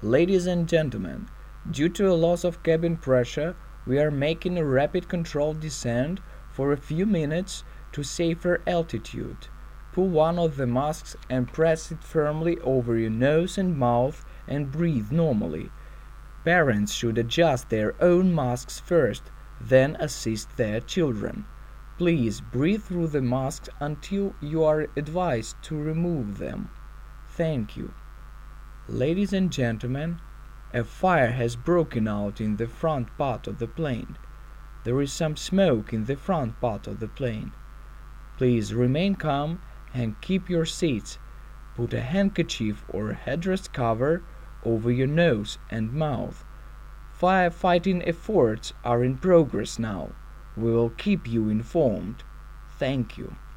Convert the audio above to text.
Ladies and gentlemen, due to a loss of cabin pressure, we are making a rapid controlled descent for a few minutes to safer altitude. Pull one of the masks and press it firmly over your nose and mouth and breathe normally. Parents should adjust their own masks first, then assist their children. Please breathe through the masks until you are advised to remove them. Thank you. Ladies and gentlemen, a fire has broken out in the front part of the plane. There is some smoke in the front part of the plane. Please remain calm and keep your seats. Put a handkerchief or headrest cover over your nose and mouth. Firefighting efforts are in progress now. We will keep you informed. Thank you.